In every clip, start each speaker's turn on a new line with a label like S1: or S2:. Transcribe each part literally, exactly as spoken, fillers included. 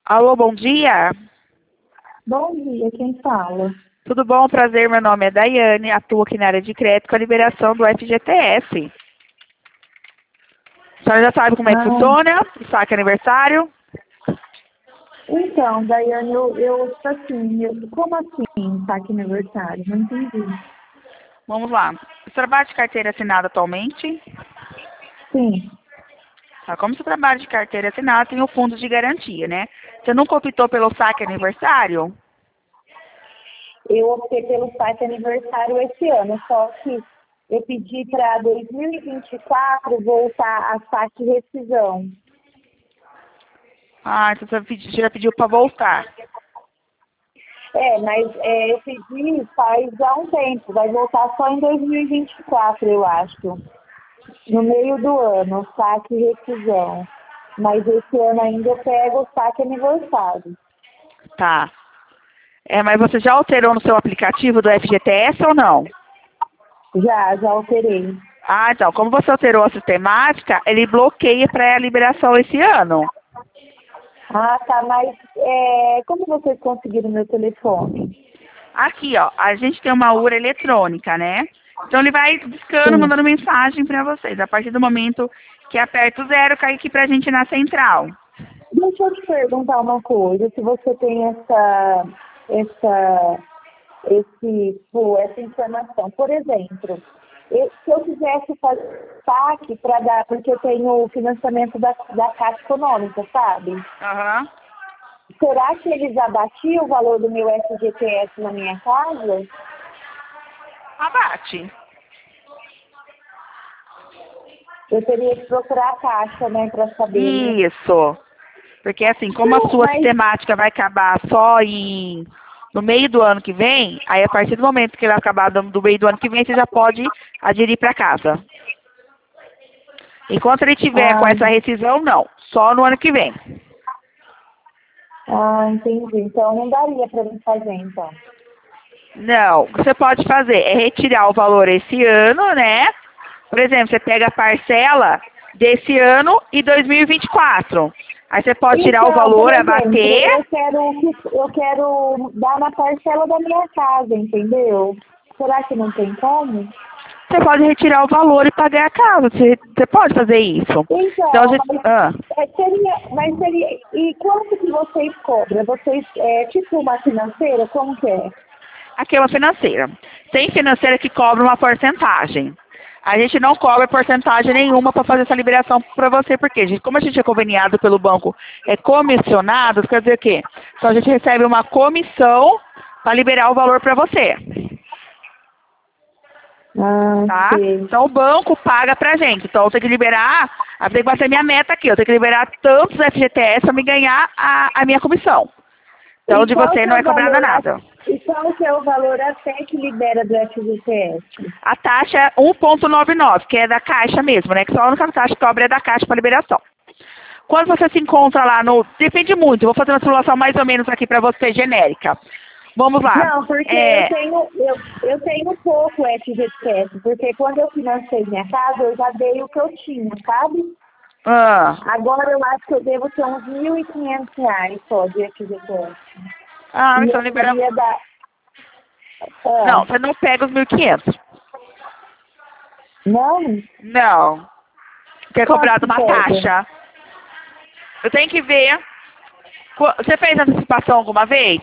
S1: Alô, bom dia.
S2: Bom dia, quem fala?
S1: Tudo bom? Prazer, meu nome é Daiane, atuo aqui na área de crédito com a liberação do F G T S. A senhora já sabe como é que
S2: Ah,
S1: funciona? O saque aniversário?
S2: então, Daiane, eu, eu tipo assim, eu, como assim, saque aniversário? Não entendi.
S1: Vamos lá. Você trabalha de carteira assinada atualmente?
S2: Sim,
S1: Tá, como você trabalha de carteira assinada, tem o fundo de garantia, né? Você nunca optou pelo saque aniversário?
S2: eu optei pelo saque aniversário esse ano, só que eu pedi para dois mil e vinte e quatro voltar a saque rescisão.
S1: Ah, então você pedi- já pediu para voltar.
S2: É, mas é, eu pedi faz já um tempo, vai voltar só em dois mil e vinte e quatro, eu acho. No meio do ano, saque e rescisão. Mas esse ano ainda eu pego o saque aniversário.
S1: Tá. É, mas você já alterou no seu aplicativo do F G T S ou não?
S2: Já, já alterei.
S1: Ah, então, como você alterou a sistemática, ele bloqueia para a liberação esse ano.
S2: Ah, tá, mas é, como vocês conseguiram meu telefone?
S1: Aqui, ó, a gente tem uma U R eletrônica, né? Então ele vai discando,
S2: Sim.
S1: mandando mensagem para vocês. A partir do momento que aperta o zero, cai aqui pra gente na central.
S2: Deixa eu te perguntar uma coisa, se você tem essa, essa, esse, pô, essa informação. Por exemplo, eu- se eu quisesse fazer saque para dar, porque eu tenho o financiamento da, da Caixa Econômica, sabe?
S1: Aham.
S2: Será que eles abatiam o valor do meu F G T S na minha casa?
S1: Abate.
S2: Eu teria que procurar a Caixa, né, para saber, né?
S1: Isso. Porque assim, como a
S2: Não,
S1: sua
S2: mas
S1: sistemática vai acabar só em no meio do ano que vem, aí a partir do momento que ele acabar do, do meio do ano que vem, você já pode aderir para casa. Enquanto ele tiver com
S2: ah,
S1: essa rescisão, não. Só no ano que vem.
S2: ah, entendi. Então não daria para mim fazer, então.
S1: Não, o que você pode fazer é retirar o valor esse ano, né? Por exemplo, você pega a parcela desse ano e dois mil e vinte e quatro. Aí você pode tirar o
S2: Então, por
S1: valor,
S2: exemplo,
S1: abater.
S2: eu quero, eu quero dar na parcela da minha casa, entendeu? Será que não tem como?
S1: Você pode retirar o valor e pagar a casa. Você, você pode fazer isso. Então, a
S2: Então,
S1: gente,
S2: mas
S1: ah,
S2: é, seria, mas seria, e quanto que vocês cobram? Vocês, é tipo uma financeira, como que é?
S1: aqui é uma financeira. Tem financeira que cobra uma porcentagem. A gente não cobra porcentagem nenhuma para fazer essa liberação para você, porque gente, como a gente é conveniado pelo banco, é comissionado, quer dizer o quê? Então a gente recebe uma comissão para liberar o valor para você,
S2: Ah,
S1: tá?
S2: sei.
S1: Então o banco paga pra gente. Então eu tenho que liberar, a tem que bater minha meta aqui, eu tenho que liberar tantos F G T S para me ganhar a, a minha comissão. Então
S2: E
S1: de
S2: qual
S1: você
S2: que
S1: não
S2: é o
S1: é cobrada
S2: valor, a-
S1: nada.
S2: e qual que é o valor até que libera do F G T S?
S1: A taxa é um vírgula noventa e nove, que é da Caixa mesmo, né? Que só a única taxa que cobra é da Caixa para liberação. Quando você se encontra lá no... Depende muito, eu vou fazer uma simulação mais ou menos aqui para você, genérica. Vamos lá.
S2: Não, porque eu
S1: É...
S2: tenho, eu, eu tenho pouco F G T S, porque quando eu financei minha casa, eu já dei o que eu tinha, sabe?
S1: Ah,
S2: Agora eu acho que eu devo ter uns mil e quinhentos reais só de F G T S.
S1: ah,
S2: E
S1: então
S2: eu
S1: libera...
S2: queria dar. Ah,
S1: Não, você não pega os mil e quinhentos.
S2: não?
S1: Não. Que é
S2: Quanto
S1: cobrado
S2: que
S1: uma
S2: pega?
S1: taxa. Eu tenho que ver... Qu- Você fez antecipação alguma vez?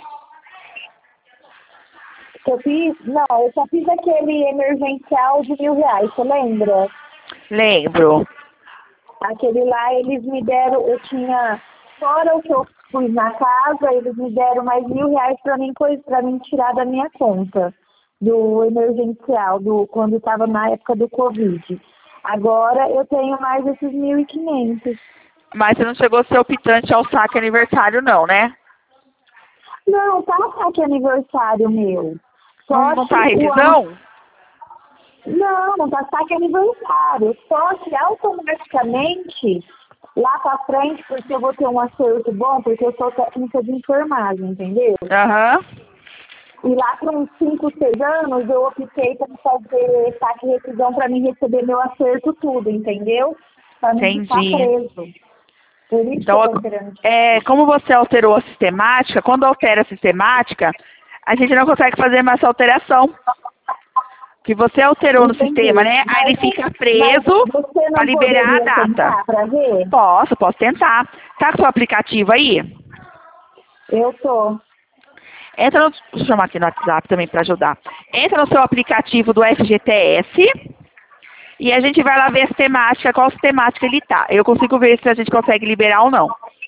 S2: Que eu fiz? Não, eu só fiz aquele emergencial de mil reais, você lembra?
S1: Lembro.
S2: Aquele lá, eles me deram, eu tinha, fora o que eu pus na casa, eles me deram mais mil reais para mim, coisa, para mim tirar da minha conta, do emergencial, do, quando estava na época do Covid. Agora eu tenho mais esses mil e quinhentos.
S1: Mas você não chegou a ser optante ao saque aniversário, não, né?
S2: Não, tá aqui aniversário meu.
S1: Não,
S2: Só
S1: não
S2: que
S1: tá a
S2: o ano.
S1: revisão?
S2: Não, não tá saque aniversário. Só que automaticamente, lá pra frente, porque eu vou ter um acerto bom, porque eu sou técnica de enfermagem, entendeu?
S1: Aham.
S2: E lá para uns cinco, seis anos, eu optei para fazer saque e rescisão para mim receber meu acerto tudo, entendeu? Para não ficar
S1: Entendi.
S2: preso. Por isso
S1: Então,
S2: que eu tô querendo.
S1: é, como você alterou a sistemática, quando altera a sistemática, a gente não consegue fazer mais essa alteração. Que você alterou no
S2: Entendi.
S1: sistema, né? Aí ele
S2: Mas,
S1: fica
S2: mas
S1: preso
S2: você
S1: para
S2: não
S1: liberar a
S2: poderia
S1: data.
S2: tentar para ver?
S1: Posso, posso tentar. Tá com o seu aplicativo aí?
S2: Eu tô.
S1: Entra no, deixa eu chamar aqui no WhatsApp também para ajudar. Entra no seu aplicativo do F G T S e a gente vai lá ver a sistemática, qual sistemática ele tá. Eu consigo ver se a gente consegue liberar ou não.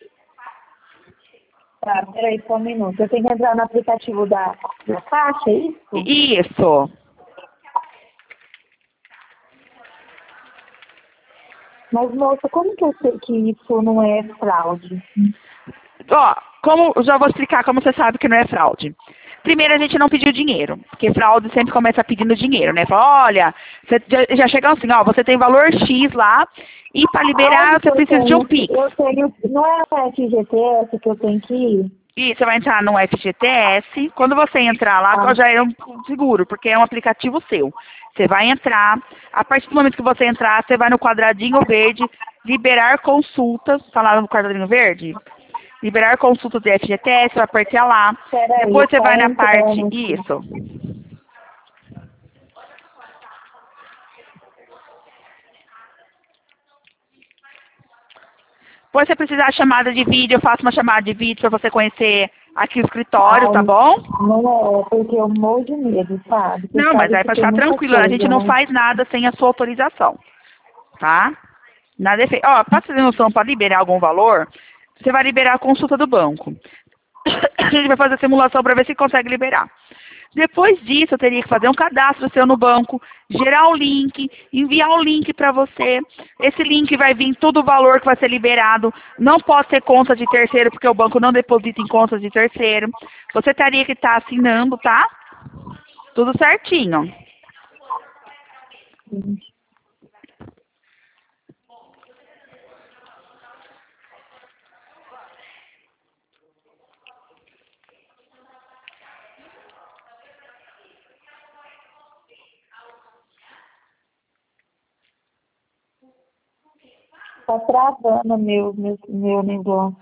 S2: Tá, peraí só um minuto. Eu tenho que entrar no aplicativo da, da Caixa, é isso?
S1: Isso.
S2: Mas, moça, como que eu sei que isso não é fraude?
S1: Ó, como, eu já vou explicar como você sabe que não é fraude. Primeiro, a gente não pediu dinheiro, porque fraude sempre começa pedindo dinheiro, né? Fala, olha, você já, já chega assim, ó, você tem valor X lá, e para liberar
S2: Aonde que
S1: você
S2: eu
S1: precisa de um
S2: tenho?
S1: Pix.
S2: Eu tenho. Não é o F G T S que eu tenho que ir?
S1: E você vai entrar no F G T S. Quando você entrar lá,
S2: Ah,
S1: já é um seguro, porque é um aplicativo seu. Você vai entrar, a partir do momento que você entrar, você vai no quadradinho verde, liberar consultas, tá lá no quadradinho verde? Liberar consultas do F G T S, vai apertar lá.
S2: peraí,
S1: Depois você
S2: tá
S1: vai na parte,
S2: entrando aqui.
S1: isso. Depois você precisar de chamada de vídeo, eu faço uma chamada de vídeo para você conhecer aqui o escritório, tá
S2: Ai,
S1: bom?
S2: não é, porque eu morro de medo, sabe? Você
S1: Não, mas
S2: sabe
S1: aí
S2: que
S1: pode
S2: tem
S1: ficar
S2: muita
S1: tranquilo, a gente
S2: coisa,
S1: não
S2: né?
S1: faz nada sem a sua autorização, tá? Nada é feito. Ó, para você ter noção, para liberar algum valor, você vai liberar a consulta do banco. A gente vai fazer a simulação para ver se consegue liberar. Depois disso, eu teria que fazer um cadastro seu no banco, gerar o link, enviar o link para você. Esse link vai vir todo o valor que vai ser liberado. Não pode ser conta de terceiro, porque o banco não deposita em contas de terceiro. Você teria que estar assinando, tá? Tudo certinho.
S2: Tá travando meu, meu, meu negócio.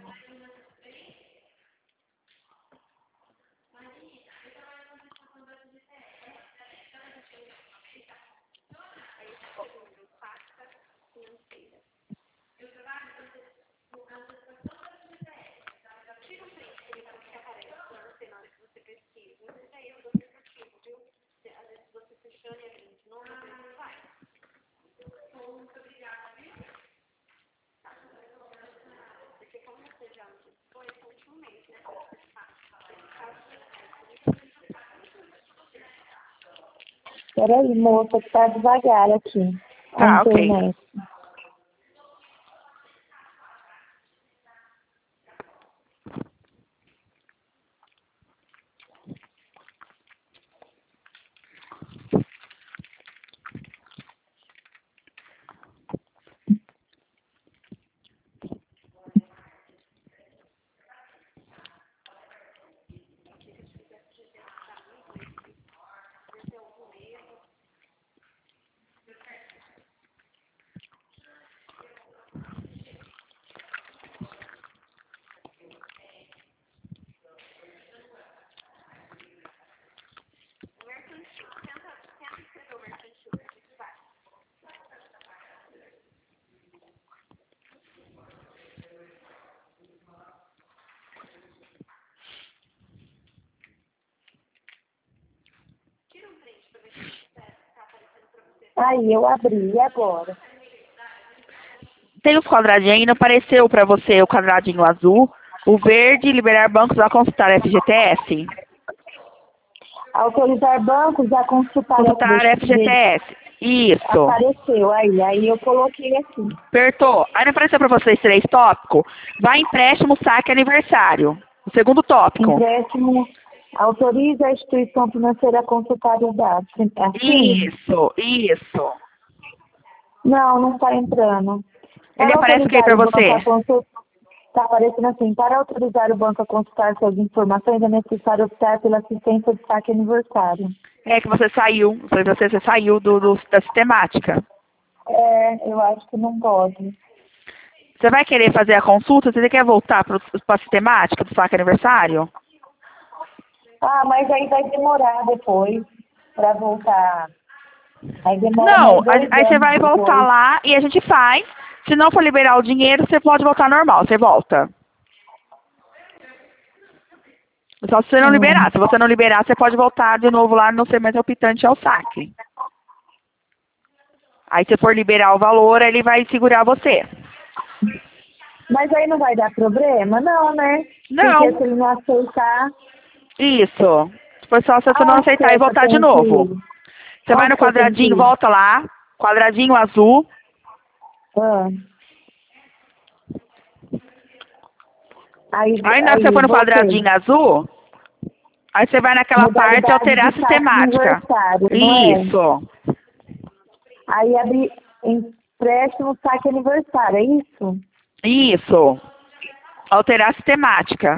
S2: Peraí, moça, que tá devagar aqui. A
S1: Tá, ok.
S2: internet. Aí, eu abri. E agora?
S1: Tem os quadradinhos aí, não apareceu para você o quadradinho azul, o verde, liberar bancos a consultar F G T S.
S2: Autorizar bancos a consultar
S1: Consultar
S2: F G T S.
S1: F G T S. Isso.
S2: Apareceu aí. Aí eu coloquei aqui.
S1: Apertou. Aí não apareceu para vocês três tópicos? Vai empréstimo, saque, aniversário. O segundo tópico.
S2: Empréstimo. Autoriza a instituição financeira a consultar os dados. Assim?
S1: Isso, isso.
S2: Não, não está entrando.
S1: Ele
S2: Para
S1: aparece o que
S2: autorizar
S1: para
S2: o banco
S1: você?
S2: a consultar, está aparecendo assim, para autorizar o banco a consultar suas informações é necessário optar pela assistência de saque aniversário.
S1: É que você saiu, foi você, você saiu do, do- da sistemática.
S2: É, eu acho que não pode.
S1: Você vai querer fazer a consulta? Você quer voltar para a sistemática do saque aniversário?
S2: Ah, mas aí vai demorar depois para voltar. Aí demora
S1: Não,
S2: mais dois
S1: a- aí você
S2: anos
S1: vai voltar
S2: depois.
S1: lá e a gente faz. Se não for liberar o dinheiro, você pode voltar normal, você volta. Só se você não
S2: Hum.
S1: liberar. Se você não liberar, você pode voltar de novo lá no ser mais optante ao saque. Aí se for liberar o valor, ele vai segurar você.
S2: Mas aí não vai dar problema? Não, né? Porque
S1: Não,
S2: se ele não aceitar,
S1: isso. Foi só se você não
S2: aonde que
S1: aceitar
S2: é
S1: e
S2: que eu
S1: voltar de
S2: tenho que
S1: novo.
S2: ir?
S1: Você vai
S2: Onde
S1: no
S2: que eu tenho que
S1: quadradinho,
S2: ir?
S1: volta lá. Quadradinho azul.
S2: Ah. Aí,
S1: Aí na hora que você
S2: aí
S1: for no
S2: voltei.
S1: quadradinho azul, aí você vai naquela parte e
S2: Modalidade
S1: alterar a
S2: de saque
S1: sistemática.
S2: aniversário, não é?
S1: Isso.
S2: Aí abrir empréstimo saque aniversário, é isso?
S1: Isso. Alterar a sistemática.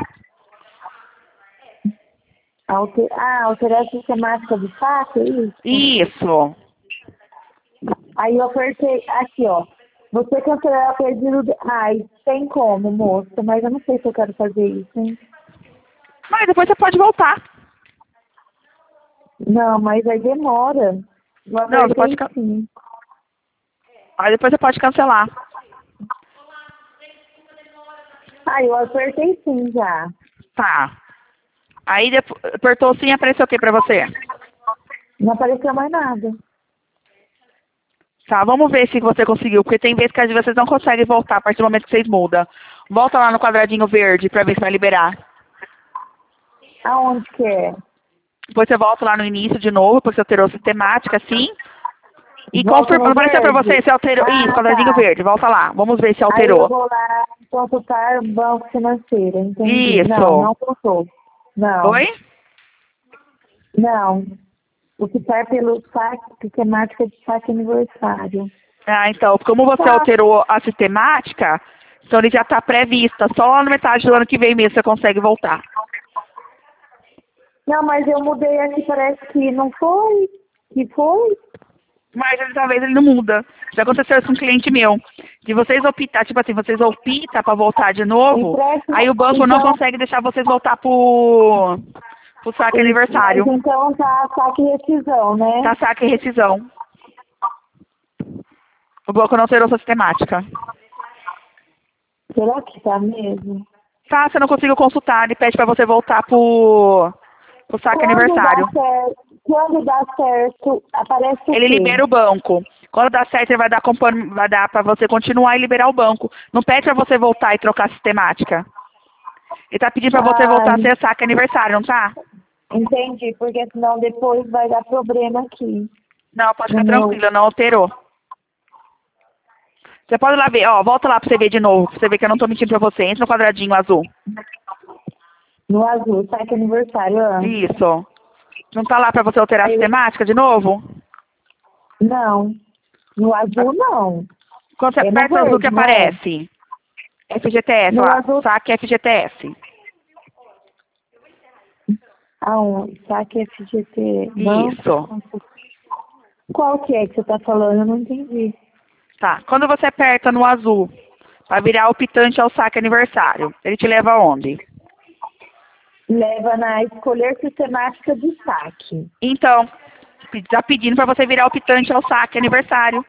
S2: Alter... Ah, alterar a sistemática do saque, é isso?
S1: Isso.
S2: Aí eu apertei aqui, ó. Você cancelar o pedido. De... Ai, tem como, moça, mas eu não sei se eu quero fazer isso, hein?
S1: Mas depois você pode voltar.
S2: Não, mas aí demora. Eu
S1: Não, você pode.
S2: apertei
S1: can-
S2: sim.
S1: Aí depois você pode cancelar.
S2: Ah, eu apertei sim já.
S1: Tá. Aí depois, apertou sim e apareceu o que pra você?
S2: Não apareceu mais nada.
S1: Tá, vamos ver se você conseguiu, porque tem vezes que às vezes vocês não conseguem voltar a partir do momento que vocês mudam. Volta lá no quadradinho verde pra ver se vai liberar.
S2: Aonde que é?
S1: Depois você volta lá no início de novo, depois você alterou a sistemática, assim. E
S2: Volta
S1: confirma,
S2: no
S1: apareceu pra você
S2: verde?
S1: se alterou. Isso,
S2: Ah,
S1: quadradinho
S2: tá.
S1: verde, volta lá. Vamos ver se
S2: Aí eu
S1: alterou.
S2: vou lá consultar o banco financeiro, entendi. Não,
S1: Isso.
S2: não contou. Não,
S1: Oi?
S2: não. O que sai pelo saque, temática de saque aniversário.
S1: Ah, então, como você
S2: Tá.
S1: alterou a sistemática, então ele já está prevista. Só lá na metade do ano que vem mesmo você consegue voltar.
S2: Não, mas eu mudei aqui, parece que não foi. Que foi?
S1: Mas ele, talvez ele não muda. Já aconteceu isso com um cliente meu. De vocês optar, tipo assim, vocês optam para voltar de novo,
S2: Empréstimo,
S1: aí o banco não
S2: então,
S1: consegue deixar vocês voltar pro, pro saque
S2: e- mas
S1: aniversário.
S2: então tá saque e rescisão, né?
S1: Tá saque e rescisão. O banco não alterou sua sistemática.
S2: Será que tá mesmo?
S1: Tá, você não conseguiu consultar, ele pede para você voltar pro, pro saque
S2: Quando dá
S1: aniversário.
S2: certo, quando dá certo, aparece o
S1: Ele
S2: quê?
S1: libera o banco. Quando dá certo, ele vai dar, compan- vai dar para você continuar e liberar o banco. Não pede para você voltar e trocar a sistemática. Ele tá pedindo para você
S2: Ah,
S1: voltar a ser saque aniversário, não tá?
S2: entendi, porque senão depois vai dar problema aqui
S1: Não, pode
S2: no
S1: ficar
S2: meu,
S1: tranquila, não alterou. Você pode ir lá ver, ó, volta lá pra você ver de novo, pra você ver que eu não tô mentindo pra você. Entra no quadradinho azul.
S2: no azul, saque aniversário. Ah.
S1: Isso. Não tá lá pra você alterar a
S2: Aí,
S1: sistemática de novo?
S2: não, no azul não.
S1: Quando você
S2: É no
S1: aperta o azul que
S2: verde, não é?
S1: aparece. F G T S,
S2: No
S1: lá.
S2: azul,
S1: Saque F G T S.
S2: aonde? Saque F G T, banco.
S1: Isso.
S2: Qual que é que você tá falando? Eu não entendi.
S1: Tá. Quando você aperta no azul, pra virar optante ao saque aniversário, ele te leva aonde?
S2: Leva na escolher sistemática de saque.
S1: Então, tá pedindo pra você virar optante ao saque aniversário.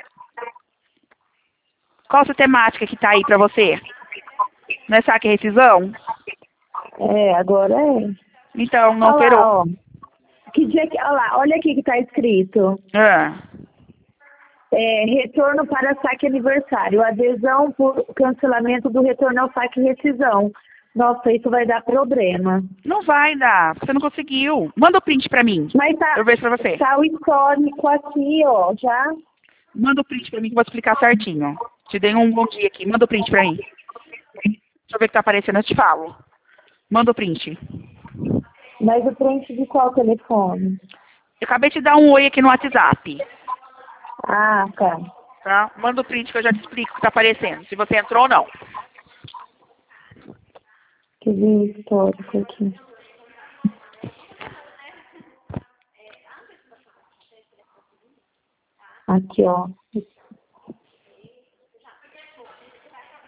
S1: Qual a sistemática que tá aí pra você? Não é saque e rescisão?
S2: É, agora é.
S1: Então, não
S2: Olha
S1: alterou.
S2: lá, ó. Que dia que. Olha lá, olha aqui que tá escrito.
S1: Ah.
S2: É, retorno para saque aniversário. Adesão por cancelamento do retorno ao saque e rescisão. Nossa, isso vai dar problema.
S1: Não vai dar, você não conseguiu. Manda o print pra mim.
S2: Mas tá,
S1: Eu vejo pra você.
S2: tá o histórico aqui, ó, já.
S1: Manda o print pra mim que eu vou explicar certinho. Te dei um bom dia aqui. Manda o print pra mim. Deixa eu ver o que tá aparecendo, eu te falo. Manda o print.
S2: Mas o print de qual telefone?
S1: Eu acabei de te dar um oi aqui no WhatsApp.
S2: Ah, tá.
S1: Tá? Manda o print que eu já te explico o que tá aparecendo. Se você entrou ou não.
S2: Que ver histórico aqui. Aqui, ó.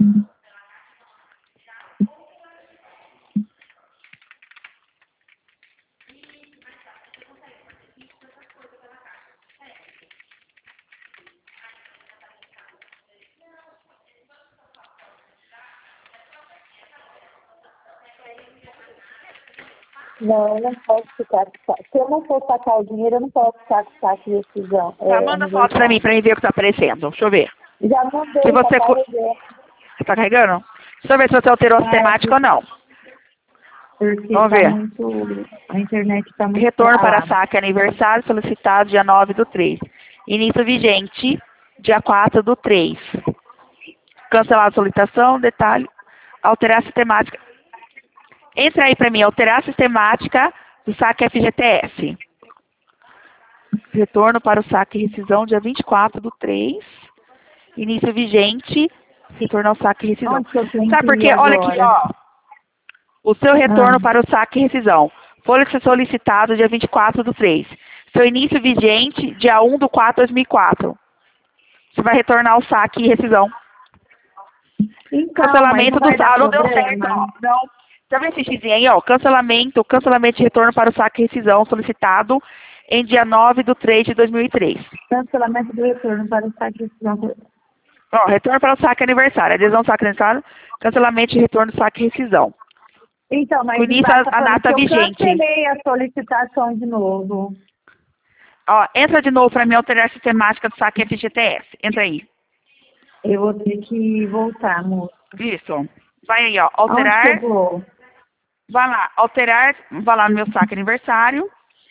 S2: Não, eu não posso ficar com saque. Se eu não for sacar o dinheiro, eu não posso ficar com saque de decisão.
S1: Tá,
S2: É,
S1: manda foto pra mim, pra mim ver o que tá aparecendo. Deixa eu ver.
S2: já mandei,
S1: Se
S2: já
S1: você... co-
S2: carreguei.
S1: Tá carregando? Deixa eu ver se você alterou a
S2: Ah,
S1: temática ou não.
S2: porque
S1: Vamos
S2: tá
S1: ver.
S2: muito. A internet tá muito
S1: Retorno para
S2: travada.
S1: saque aniversário solicitado dia nove do três. Início vigente dia quatro do três. Cancelar a solicitação, detalhe, alterar a sistemática. Entra aí para mim, alterar a sistemática do saque F G T S. Retorno para o saque e rescisão dia vinte e quatro do três. Início vigente, retorno ao saque e rescisão.
S2: Onde que eu tenho
S1: Sabe
S2: que
S1: por
S2: ir
S1: quê? Olha aqui,
S2: agora?
S1: ó. O seu retorno
S2: Ah,
S1: para o saque e rescisão. Foi solicitado dia vinte e quatro do três. Seu início vigente dia um do quatro de dois mil e quatro. Você vai retornar o saque e rescisão.
S2: então, mas
S1: Cancelamento
S2: não
S1: do
S2: vai dar
S1: saque. Ah, não deu certo,
S2: problema.
S1: ó. Não. Tá vendo esse xizinho aí, ó? Cancelamento, cancelamento de retorno para o saque e rescisão solicitado em dia nove do três de dois mil e três.
S2: Cancelamento do retorno para o saque de decisão.
S1: Ó, retorno para o saque aniversário. Adesão ao saque aniversário, cancelamento de retorno do saque e rescisão.
S2: Então, mas
S1: Com início
S2: embaixo tá
S1: a, a
S2: falando que
S1: data
S2: eu
S1: vigente.
S2: cancelei a solicitação de novo.
S1: Ó, entra de novo para mim alterar a sistemática do saque F G T S. Entra aí.
S2: Eu vou ter que voltar, moço.
S1: Isso. Vai aí, ó.
S2: Aonde que eu
S1: Alterar.
S2: vou?
S1: Vai lá. Alterar. Vai lá no meu saque aniversário.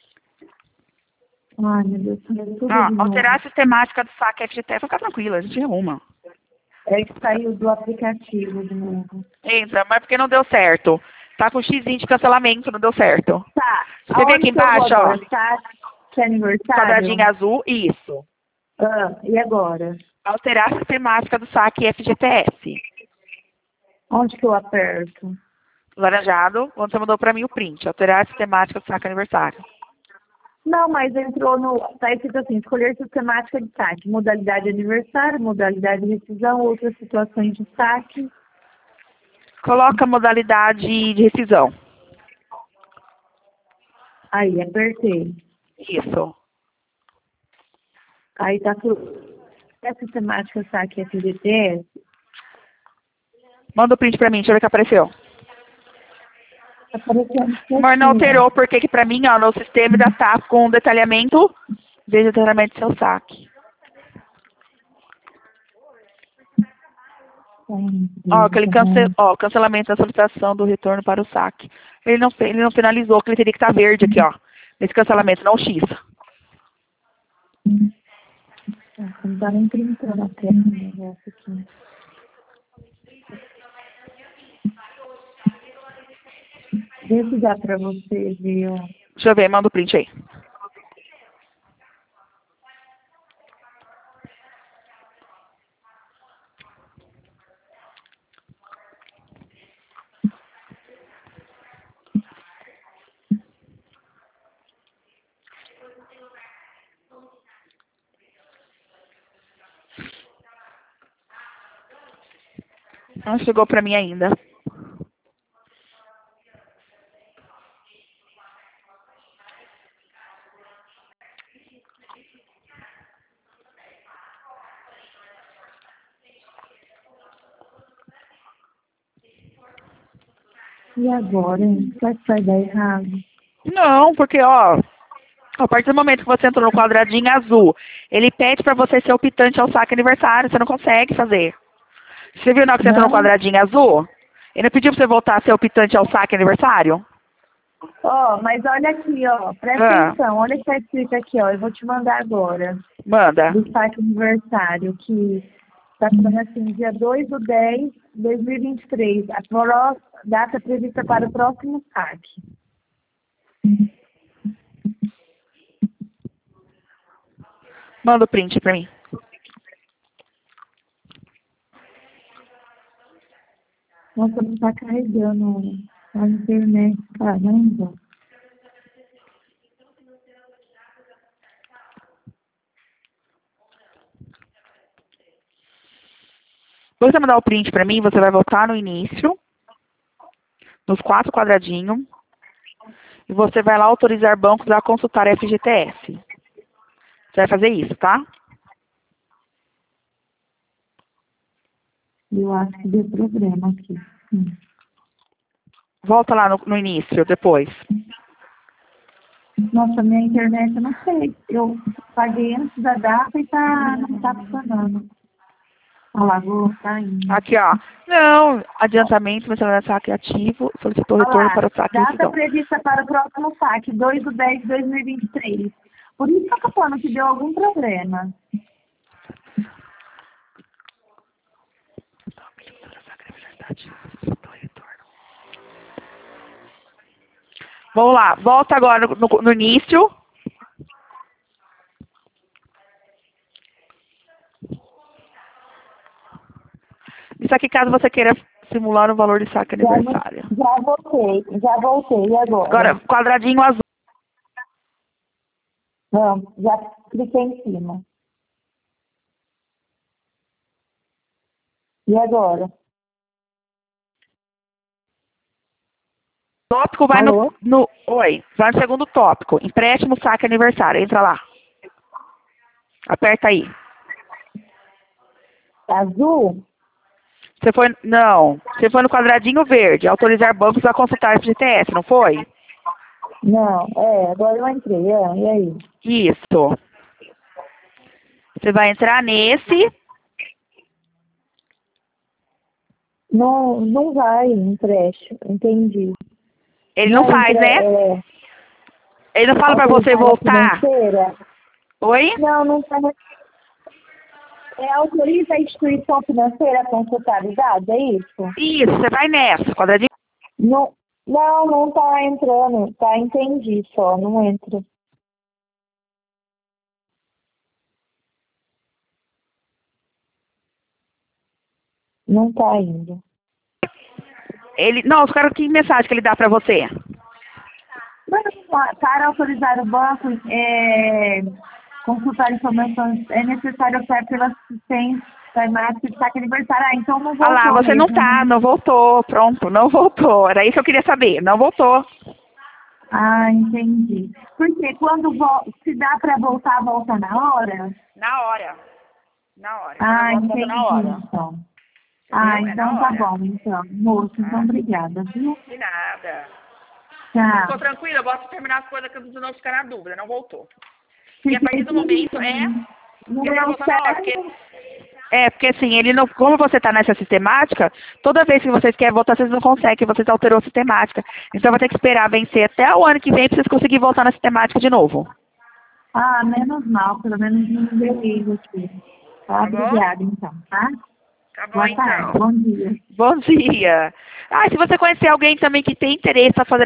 S2: Ai, meu Deus, fazer tudo
S1: Ó,
S2: de
S1: alterar a
S2: novo.
S1: sistemática do saque F G T S. Fica tranquila, a gente arruma.
S2: É que saiu do aplicativo de novo.
S1: Entra, mas porque não deu certo. Tá com X de cancelamento, não deu certo.
S2: Tá,
S1: Você vê aqui
S2: aonde que eu vou
S1: embaixo, ó.
S2: agora? Tá? Que é aniversário?
S1: Quadradinho azul. Isso.
S2: Ah, e agora?
S1: Alterar a sistemática do saque F G T S.
S2: Onde que eu aperto?
S1: Laranjado, onde você mandou pra mim o print. Alterar a sistemática do saque aniversário.
S2: Não, mas entrou no. Tá escrito assim, escolher sistemática de saque, modalidade de aniversário, modalidade de rescisão, outras situações de saque.
S1: Coloca a modalidade de rescisão.
S2: Aí, apertei.
S1: Isso.
S2: Aí tá tudo. É sistemática saque F G T S.
S1: Manda o print pra mim, deixa eu ver o que apareceu.
S2: Tá aparecendo
S1: Mas não
S2: certinho.
S1: alterou, porque que pra mim, ó, no sistema ainda tá com detalhamento. Veja o detalhamento do seu saque. Ó, aquele cance... ó, cancelamento da solicitação do retorno para o saque. Ele não, fe- ele não finalizou, que ele teria que estar verde aqui, ó. Nesse cancelamento, não X.
S2: Não tá nem printando a tela do negócio aqui. Vê se dá pra você ver, ó.
S1: Deixa eu ver, manda o print aí. Não chegou pra mim ainda.
S2: E agora, hein? Será que vai dar errado?
S1: Não, porque, ó, a partir do momento que você entrou no quadradinho azul, ele pede pra você ser optante ao saque aniversário. Você não consegue fazer. Você viu na hora que você entrou no
S2: Não?
S1: quadradinho azul? Ele não pediu pra você voltar a ser optante ao saque aniversário?
S2: Ó, mas olha aqui, ó. Presta
S1: Ah,
S2: atenção. Olha o que tá escrito aqui, ó. Eu vou te mandar agora.
S1: manda.
S2: Do saque aniversário, que tá falando assim, dia dois do dez de dois mil e vinte e três. A pró- data prevista para o próximo saque.
S1: Manda o print pra mim.
S2: Nossa, não tá carregando a internet, caramba.
S1: Quando você mandar o print para mim, você vai voltar no início, nos quatro quadradinhos, e você vai lá autorizar bancos a consultar F G T S. Você vai fazer isso, tá?
S2: Eu acho que deu problema aqui. Hum.
S1: Volta lá no, no início, depois.
S2: Nossa, minha internet, eu não sei. Eu paguei antes da data e tá, não tá funcionando. Olha lá, vou tá indo.
S1: Aqui, ó. Não, adiantamento, mensalidade saque ativo, solicitou
S2: Olha
S1: retorno
S2: lá,
S1: para o saque e
S2: data
S1: decisão.
S2: prevista para o próximo saque, dois de dez de dois mil e vinte e três. Por isso que eu tô falando que deu algum problema.
S1: Vamos lá, volta agora no, no, no início. Isso aqui caso você queira simular o valor de saque
S2: Já,
S1: aniversário.
S2: já voltei, já voltei. E agora?
S1: Agora, quadradinho azul.
S2: Não, já cliquei em cima. E agora?
S1: Tópico vai no,
S2: Alô?
S1: no... Oi, vai no segundo tópico. Empréstimo, saque aniversário. Entra lá. Aperta aí.
S2: Azul?
S1: Você foi... Não. Você foi no quadradinho verde. Autorizar bancos a consultar F G T S, não foi?
S2: Não, é, agora eu entrei. É, e aí?
S1: Isso. Você vai entrar nesse.
S2: Não, não vai empréstimo, entendi.
S1: Ele não faz,
S2: empre-
S1: né?
S2: É,
S1: Ele não fala pra você
S2: autorizar a
S1: voltar.
S2: financeira?
S1: Oi?
S2: Não, não tá. É, autoriza a instituição financeira a consultar os dados, é isso?
S1: Isso, você vai nessa. Quadradinho.
S2: Não, não, não tá entrando. Tá, entendi só, não entra. Não tá indo.
S1: Ele... Não, eu quero que mensagem que ele dá pra você.
S2: Mas, para autorizar o banco, é, consultar informações, é necessário optar pela assistência temática de saque aniversário. Ah, então não
S1: Ah
S2: voltou
S1: lá, você não
S2: mesmo,
S1: tá,
S2: né?
S1: não voltou. Pronto, não voltou. Era isso que eu queria saber. Não voltou.
S2: Ah, entendi. Porque quando vo- se dá para voltar, volta na hora?
S1: Na hora. Na hora.
S2: Ah,
S1: Eu volto
S2: entendi,
S1: na hora.
S2: então. Ah,
S1: Entendeu? É
S2: então
S1: na
S2: tá
S1: hora.
S2: bom, então. Moço, então
S1: Ah.
S2: obrigada, viu?
S1: De nada.
S2: Tchau.
S1: Ficou tranquila? Eu gosto de terminar as coisas que eu não ficar na dúvida. Não voltou. E a
S2: Fiquei
S1: partir do momento é...
S2: No
S1: Ele vai
S2: meu
S1: voltar na hora,
S2: certo.
S1: porque... É, porque assim, ele não, como você está nessa sistemática, toda vez que vocês querem voltar, vocês não conseguem, vocês alterou a sistemática. Então vai ter que esperar vencer até o ano que vem para vocês conseguirem voltar na sistemática de novo.
S2: Ah, menos mal, pelo menos não deu erro aqui. Tá,
S1: Tá bom?
S2: obrigada, então, tá?
S1: Tá bom,
S2: Boa tarde,
S1: então.
S2: bom dia.
S1: Bom dia. Ah, se você conhecer alguém também que tem interesse em fazer